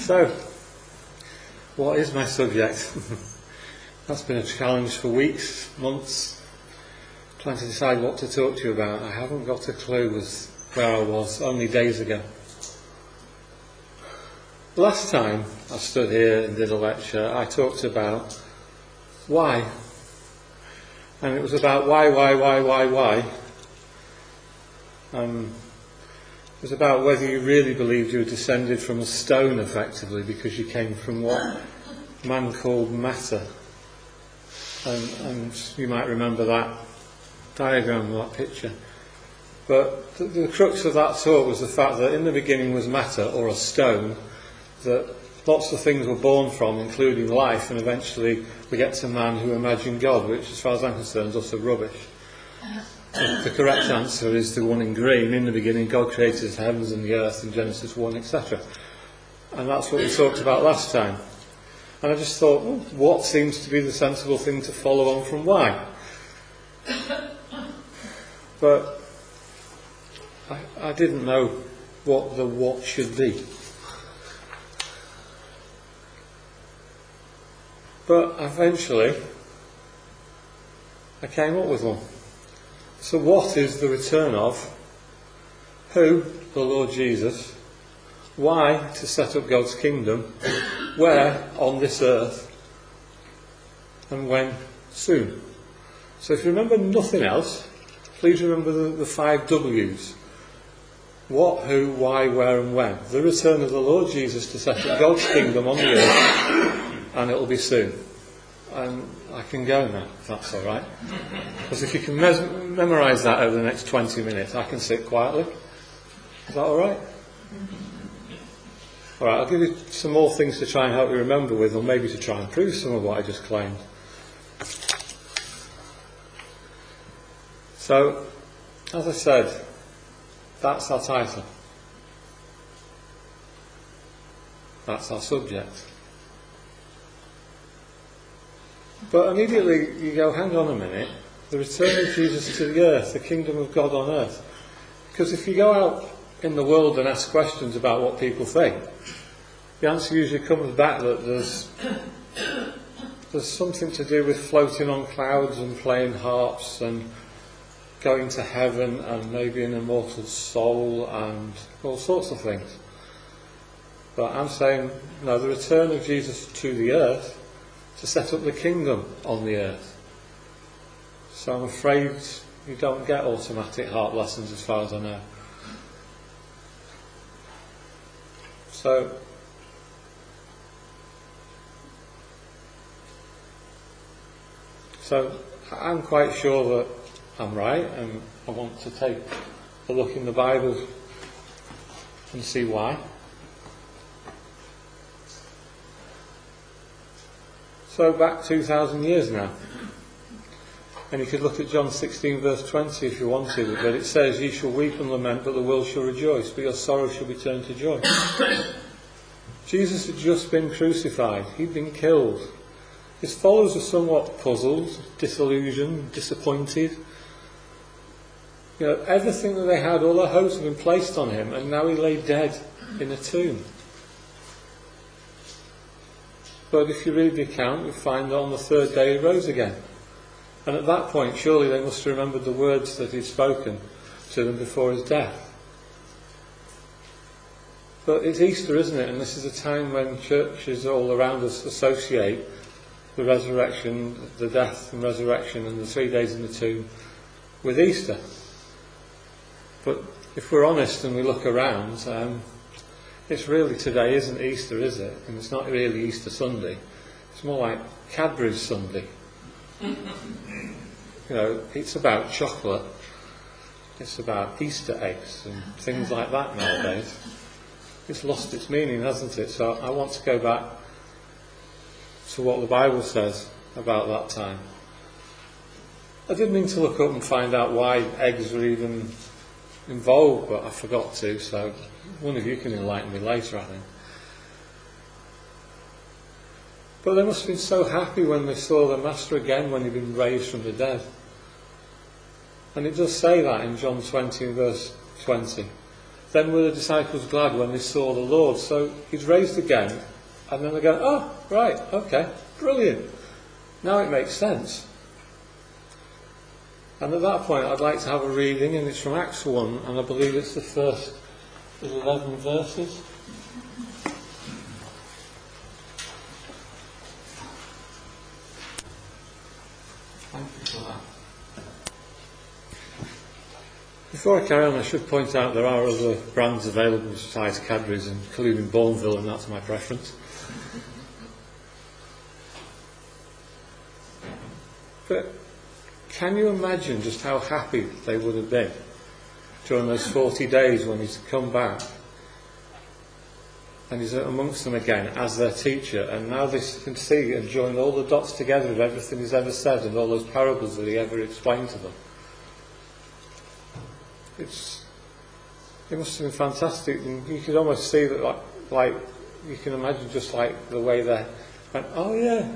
So, what is my subject? That's been a challenge for weeks, months, trying to decide what to talk to you about. I haven't got a clue as where I was only days ago. Last time I stood here and did a lecture, I talked about why. And it was about why. It was about whether you really believed you were descended from a stone, effectively, because you came from what man called matter. And you might remember that diagram, that picture. But the crux of that thought was the fact that in the beginning was matter, or a stone, that lots of things were born from, including life, and eventually we get to man who imagined God, which, as far as I'm concerned, is utter rubbish. The correct answer is the one in green. In the beginning, God created the heavens and the earth in Genesis 1, etc. And that's what we talked about last time. And I just thought, well, what seems to be the sensible thing to follow on from why? But I didn't know what the what should be. But eventually, I came up with one. So what is the return of? Who? The Lord Jesus. Why? To set up God's kingdom. Where? On this earth. And when? Soon. So if you remember nothing else, please remember the 5 W's. What, who, why, where and when. The return of the Lord Jesus to set up God's kingdom on the earth, and it'll be soon. And I can go now, if that's all right. Because if you can memorise that over the next 20 minutes, I can sit quietly. Is that all right? All right, I'll give you some more things to try and help you remember with, or maybe to try and prove some of what I just claimed. So, as I said, that's our title. That's our subject. But immediately you go, hang on a minute, the return of Jesus to the earth, the kingdom of God on earth. Because if you go out in the world and ask questions about what people think, the answer usually comes back that there's something to do with floating on clouds and playing harps and going to heaven and maybe an immortal soul and all sorts of things. But I'm saying, no, the return of Jesus to the earth, to set up the kingdom on the earth. So I'm afraid you don't get automatic harp lessons as far as I know. So I'm quite sure that I'm right, and I want to take a look in the Bible and see why. So back 2,000 years now. And you could look at John 16 verse 20 if you wanted, but it says, "Ye shall weep and lament, but the world shall rejoice, but your sorrow shall be turned to joy." Jesus had just been crucified. He'd been killed. His followers were somewhat puzzled, disillusioned, disappointed. You know, everything that they had, all their hopes had been placed on him, and now he lay dead in a tomb. But if you read the account, you find that on the 3rd day he rose again. And at that point, surely they must have remembered the words that he'd spoken to them before his death. But it's Easter, isn't it? And this is a time when churches all around us associate the resurrection, the death and resurrection and the 3 days in the tomb with Easter. But if we're honest and we look around, it's really today isn't Easter, is it? And it's not really Easter Sunday. It's more like Cadbury's Sunday. You know, it's about chocolate. It's about Easter eggs and things like that nowadays. It's lost its meaning, hasn't it? So I want to go back to what the Bible says about that time. I did mean to look up and find out why eggs were even involved, but I forgot to, so one of you can enlighten me later, I think. But they must have been so happy when they saw their master again, when he'd been raised from the dead. And it does say that in John 20 verse 20. Then were the disciples glad when they saw the Lord. So he's raised again, and then they go, oh, right, okay, brilliant. Now it makes sense. And at that point I'd like to have a reading, and it's from Acts 1, and I believe it's the first 11 verses. Thank you for that. Before I carry on, I should point out there are other brands available besides Cadbury's, including Bourneville, and that's my preference. But can you imagine just how happy they would have been during those 40 days when he's come back and he's amongst them again as their teacher, and now they can see and join all the dots together of everything he's ever said and all those parables that he ever explained to them. It must have been fantastic, and you could almost see that, like you can imagine just like the way they went, oh yeah.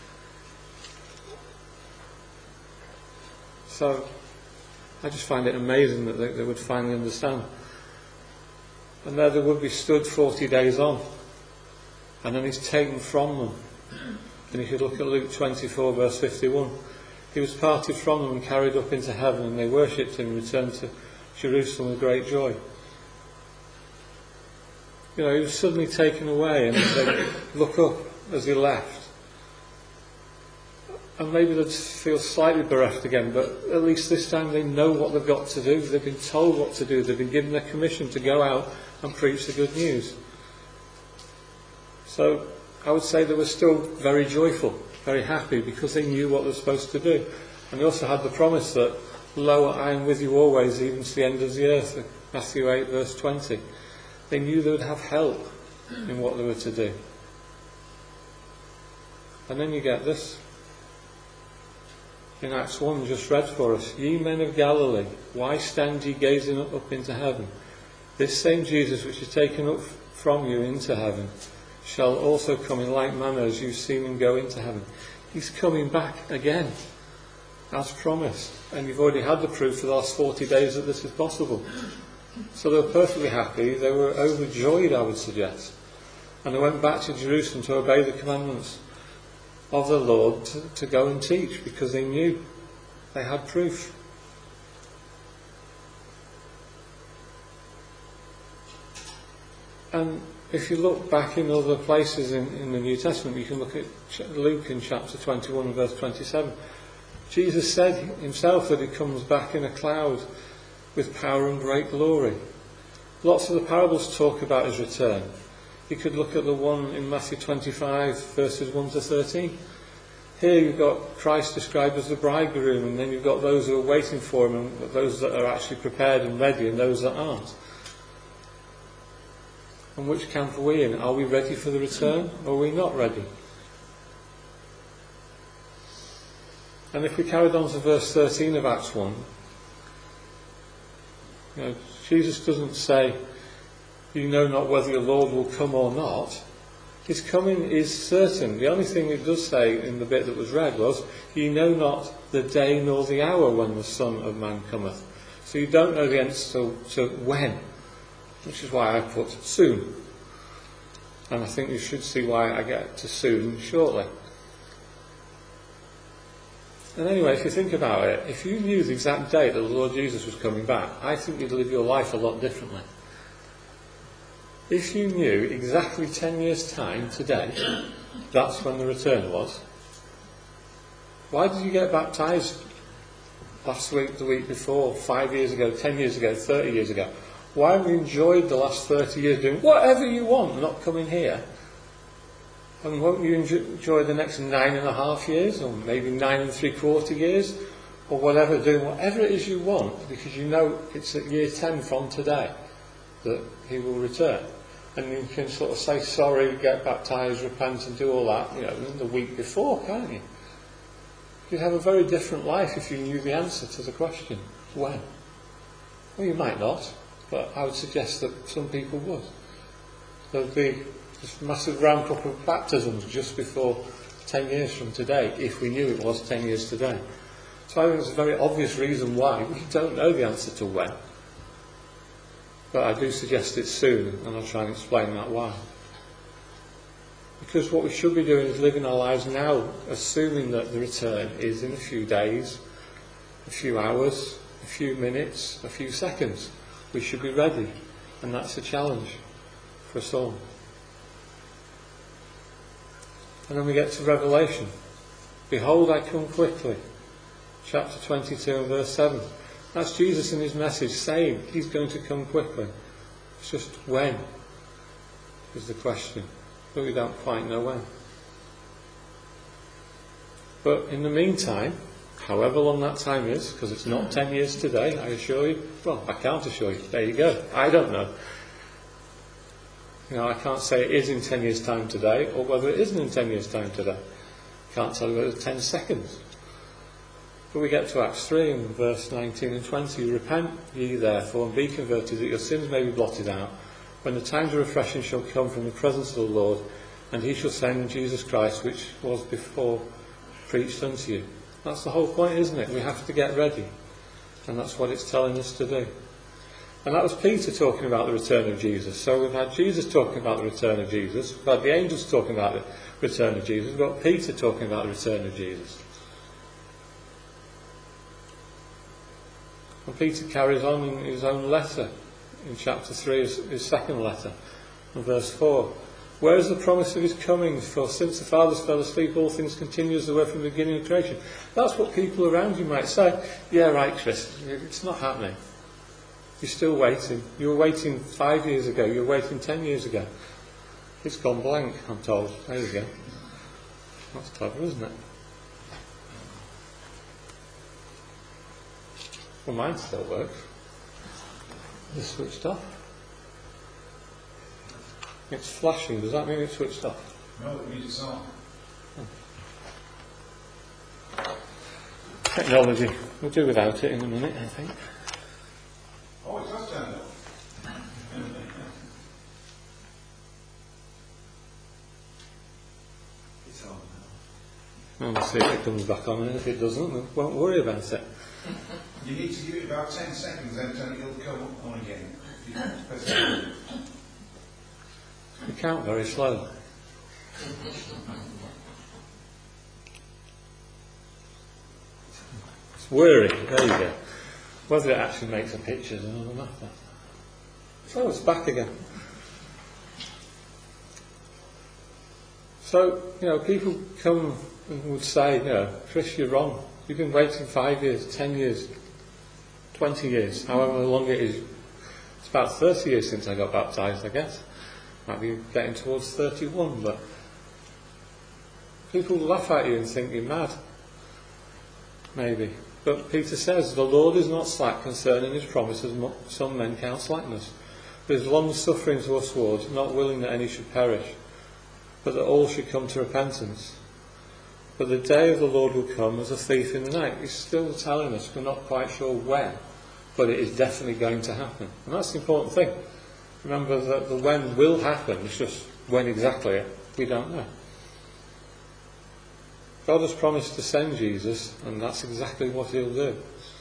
So I just find it amazing that they would finally understand. And there they would be stood 40 days on, and then he's taken from them. And if you look at Luke 24 verse 51, he was parted from them and carried up into heaven, and they worshipped him and returned to Jerusalem with great joy. He was suddenly taken away, and they look up as he left. And maybe they'd feel slightly bereft again, but at least this time they know what they've got to do. They've been told what to do. They've been given their commission to go out and preach the good news. So I would say they were still very joyful, very happy, because they knew what they were supposed to do. And they also had the promise that, lo, I am with you always, even to the end of the earth, Matthew 8 verse 20. They knew they would have help in what they were to do. And then you get this. In Acts 1, just read for us, ye men of Galilee, why stand ye gazing up into heaven? This same Jesus which is taken up from you into heaven shall also come in like manner as you've seen him go into heaven. He's coming back again, as promised. And you've already had the proof for the last 40 days that this is possible. So they were perfectly happy. They were overjoyed, I would suggest. And they went back to Jerusalem to obey the commandments of the Lord to go and teach, because they knew they had proof. And if you look back in other places in the New Testament, you can look at Luke in chapter 21 and verse 27. Jesus said himself that he comes back in a cloud with power and great glory. Lots of the parables talk about his return. You could look at the one in Matthew 25 verses 1 to 13. Here you've got Christ described as the bridegroom, and then you've got those who are waiting for him, and those that are actually prepared and ready, and those that aren't. And which camp are we in? Are we ready for the return, or are we not ready? And if we carried on to verse 13 of Acts 1, Jesus doesn't say, you know not whether your Lord will come or not. His coming is certain. The only thing it does say in the bit that was read was, ye know not the day nor the hour when the Son of Man cometh. So you don't know the answer to when, which is why I put soon. And I think you should see why I get to soon shortly. And anyway, if you think about it, if you knew the exact date that the Lord Jesus was coming back, I think you'd live your life a lot differently. If you knew exactly 10 years' time today, that's when the return was, why did you get baptised last week, the week before, 5 years ago, 10 years ago, 30 years ago? Why have you enjoyed the last 30 years doing whatever you want, not coming here? And won't you enjoy the next 9.5 years, or maybe 9 3/4 years, or whatever, doing whatever it is you want, because you know it's at year 10 from today that he will return. And you can sort of say sorry, get baptised, repent and do all that, the week before, can't you? You'd have a very different life if you knew the answer to the question, when? Well, you might not, but I would suggest that some people would. There'd be this massive ramp up of baptisms just before 10 years from today, if we knew it was 10 years today. So I think there's a very obvious reason why we don't know the answer to when. But I do suggest it's soon, and I'll try and explain that why. Because what we should be doing is living our lives now, assuming that the return is in a few days, a few hours, a few minutes, a few seconds. We should be ready, and that's a challenge for us all. And then we get to Revelation. Behold, I come quickly. Chapter 22 and verse 7. That's Jesus in his message saying he's going to come quickly. It's just when is the question. But we don't quite know when. But in the meantime, however long that time is, because it's not 10 years today, I assure you. Well, I can't assure you. There you go. I don't know. I can't say it is in 10 years' time today, or whether it isn't in 10 years' time today. Can't tell you whether it's 10 seconds. But we get to Acts 3 and verse 19 and 20. Repent ye therefore, and be converted, that your sins may be blotted out, when the times of refreshing shall come from the presence of the Lord, and he shall send Jesus Christ, which was before preached unto you. That's the whole point, isn't it? We have to get ready. And that's what it's telling us to do. And that was Peter talking about the return of Jesus. So we've had Jesus talking about the return of Jesus. We've had the angels talking about the return of Jesus. We've got Peter talking about the return of Jesus. And Peter carries on in his own letter, in chapter 3, his second letter, and verse 4. Where is the promise of his coming? For since the fathers fell asleep, all things continue as they were from the beginning of creation. That's what people around you might say. Yeah, right, Chris, it's not happening. You're still waiting. You were waiting 5 years ago. You were waiting 10 years ago. It's gone blank, I'm told. There you go. That's clever, isn't it? Well, mine still works. It's switched off. It's flashing. Does that mean it's switched off? No, it means it's on. Technology. We'll do without it in a minute, I think. Oh, it does turn up. It's on now. And we'll see if it comes back on, and if it doesn't, we won't worry about it. You need to give it about 10 seconds, then it'll come on again. You press it. We count very slowly. It's whirring. There you go. Whether it actually makes a picture is another matter. So it's back again. So, people come and would say, Chris, you're wrong. You've been waiting 5 years, 10 years, 20 years, however long it is. It's about 30 years since I got baptised, I guess. Might be getting towards 31, but people laugh at you and think you're mad. Maybe. But Peter says, the Lord is not slack concerning his promises, some men count slackness, but is long suffering to us towards, not willing that any should perish, but that all should come to repentance. But the day of the Lord will come as a thief in the night. He's still telling us we're not quite sure when, but it is definitely going to happen. And that's the important thing. Remember that the when will happen, it's just when exactly, we don't know. God has promised to send Jesus, and that's exactly what he'll do.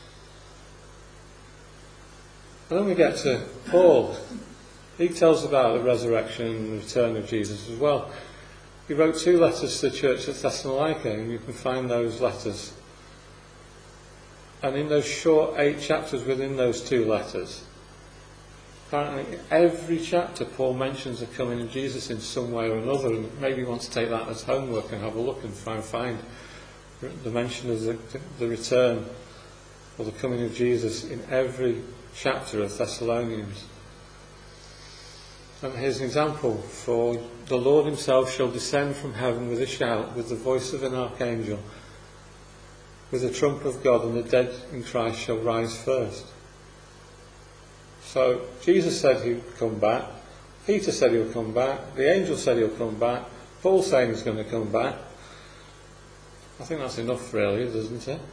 And then we get to Paul. He tells about the resurrection and the return of Jesus as well. He wrote 2 letters to the church at Thessalonica, and you can find those letters. And in those short 8 chapters within those 2 letters, apparently every chapter Paul mentions the coming of Jesus in some way or another, and maybe you want to take that as homework and have a look and try and find the mention of the return or the coming of Jesus in every chapter of Thessalonians. And here's an example. For the Lord himself shall descend from heaven with a shout, with the voice of an archangel, with the trump of God, and the dead in Christ shall rise first. So Jesus said he would come back, Peter said he'll come back, the angel said he'll come back, Paul's saying he's going to come back. I think that's enough really, doesn't it?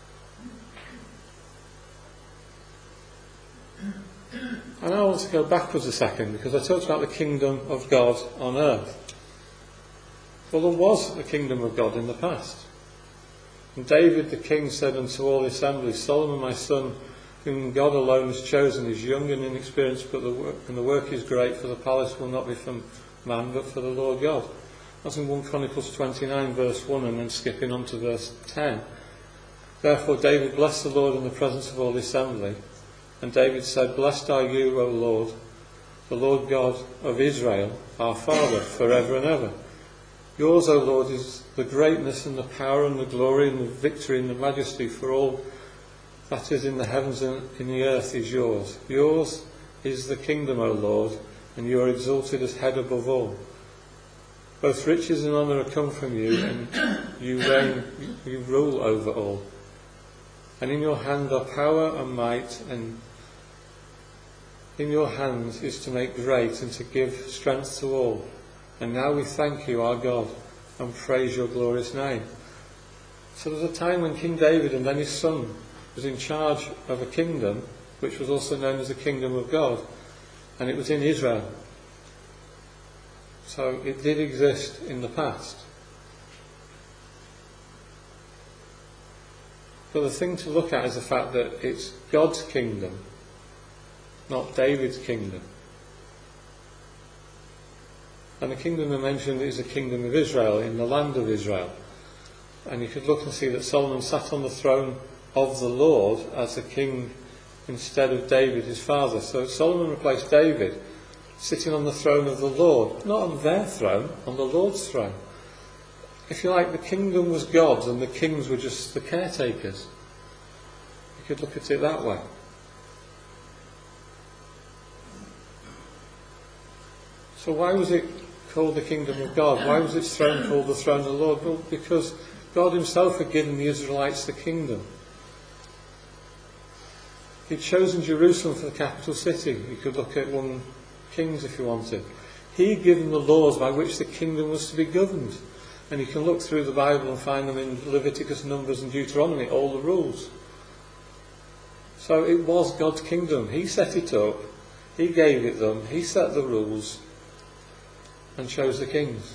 And I want to go backwards a second, because I talked about the kingdom of God on earth. Well, there was a kingdom of God in the past. And David the king said unto all the assembly, Solomon my son, whom God alone has chosen, is young and inexperienced, but the work is great, for the palace will not be from man, but for the Lord God. That's in 1 Chronicles 29, verse 1, and then skipping on to verse 10. Therefore David blessed the Lord in the presence of all the assembly. And David said, Blessed are you, O Lord, the Lord God of Israel, our Father, forever and ever. Yours, O Lord, is the greatness and the power and the glory and the victory and the majesty, for all that is in the heavens and in the earth is yours. Yours is the kingdom, O Lord, and you are exalted as head above all. Both riches and honour are come from you, and you reign, you rule over all. And in your hand are power and might, and in your hands is to make great and to give strength to all. And now we thank you, our God, and praise your glorious name. So there was a time when King David and then his son was in charge of a kingdom, which was also known as the kingdom of God, and it was in Israel. So it did exist in the past. But the thing to look at is the fact that it's God's kingdom, not David's kingdom. And the kingdom I mentioned is the kingdom of Israel, in the land of Israel. And you could look and see that Solomon sat on the throne of the Lord as a king instead of David, his father. So Solomon replaced David, sitting on the throne of the Lord, not on their throne, on the Lord's throne. If you like, the kingdom was God's and the kings were just the caretakers. You could look at it that way. So why was it called the kingdom of God? Why was its throne called the throne of the Lord? Well, because God himself had given the Israelites the kingdom. He'd chosen Jerusalem for the capital city. You could look at 1 Kings if you wanted. He'd given the laws by which the kingdom was to be governed. And you can look through the Bible and find them in Leviticus, Numbers and Deuteronomy, all the rules. So it was God's kingdom. He set it up. He gave it them. He set the rules and chose the kings.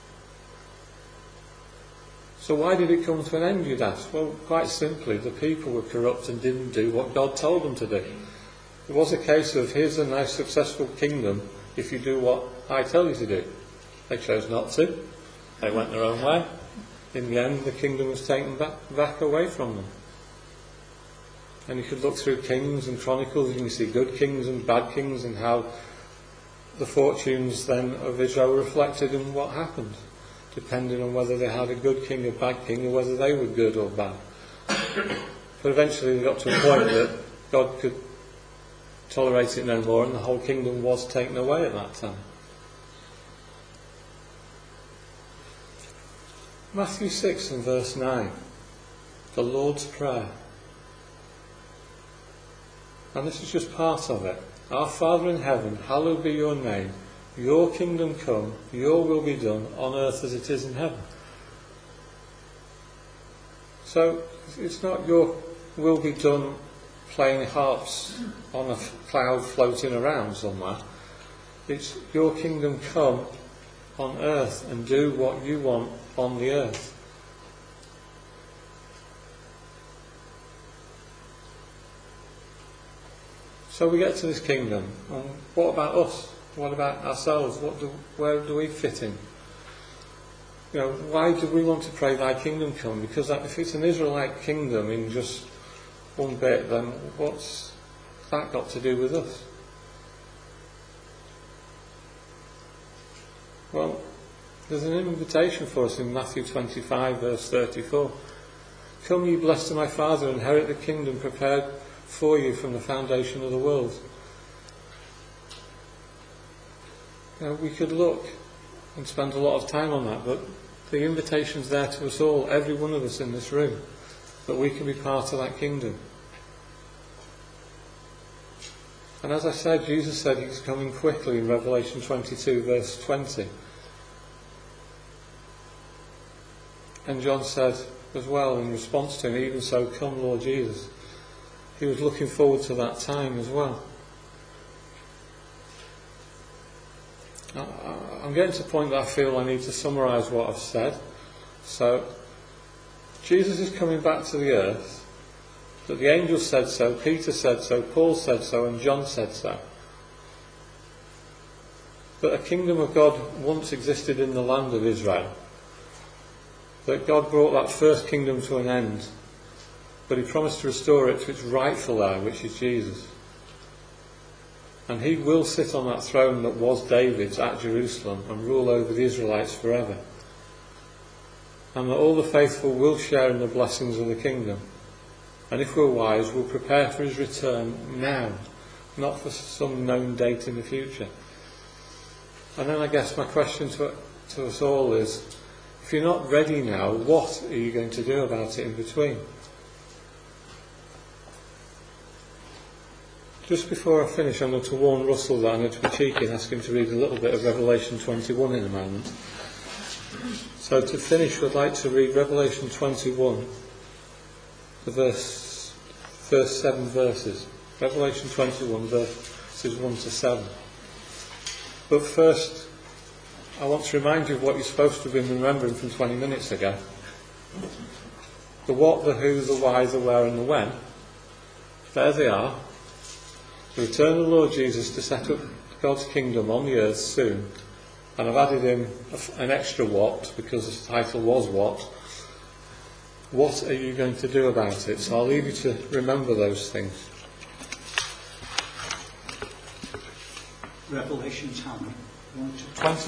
So why did it come to an end, you'd ask? Well, quite simply, the people were corrupt and didn't do what God told them to do. It was a case of, here's a nice successful kingdom if you do what I tell you to do. They chose not to. They went their own way. In the end, the kingdom was taken back away from them. And you could look through Kings and Chronicles and you see good kings and bad kings, and how the fortunes then of Israel were reflected in what happened, depending on whether they had a good king or bad king, or whether they were good or bad. But eventually they got to a point that God could tolerate it no more, and the whole kingdom was taken away at that time. Matthew 6 and verse 9, the Lord's Prayer. And this is just part of it. Our Father in heaven, hallowed be your name. Your kingdom come, your will be done on earth as it is in heaven. So it's not your will be done playing harps on a cloud floating around somewhere. It's your kingdom come on earth and do what you want on the earth. So we get to this kingdom, and what about us? What about ourselves? Where do we fit in? You know, why do we want to pray thy kingdom come? Because if it's an Israelite kingdom in just one bit, then what's that got to do with us? Well, there's an invitation for us in Matthew 25 verse 34. Come ye blessed of my Father, inherit the kingdom prepared for you from the foundation of the world. Now, we could look and spend a lot of time on that, but the invitation's there to us all, every one of us in this room, that we can be part of that kingdom. And as I said, Jesus said he's coming quickly in Revelation 22 verse 20. And John said as well in response to him, even so come Lord Jesus. He was looking forward to that time as well. I'm getting to the point that I feel I need to summarise what I've said. So, Jesus is coming back to the earth. That the angel said so, Peter said so, Paul said so, and John said so. That a kingdom of God once existed in the land of Israel. That God brought that first kingdom to an end, but he promised to restore it to its rightful heir, which is Jesus. And he will sit on that throne that was David's at Jerusalem and rule over the Israelites forever. And that all the faithful will share in the blessings of the kingdom. And if we're wise, we'll prepare for his return now, not for some known date in the future. And then I guess my question to us all is, if you're not ready now, what are you going to do about it in between? Just before I finish, I'm going to warn Russell that I'm going to be cheeky and ask him to read a little bit of Revelation 21 in a moment. So to finish, I'd like to read Revelation 21, the first 7 verses. Revelation 21, verses 1 to 7. But first, I want to remind you of what you're supposed to have been remembering from 20 minutes ago. The what, the who, the why, the where and the when. There they are. The return of the Lord Jesus to set up God's kingdom on the earth soon. And I've added in an extra what, because the title was what. What are you going to do about it? So I'll leave you to remember those things. Revelations how many? 20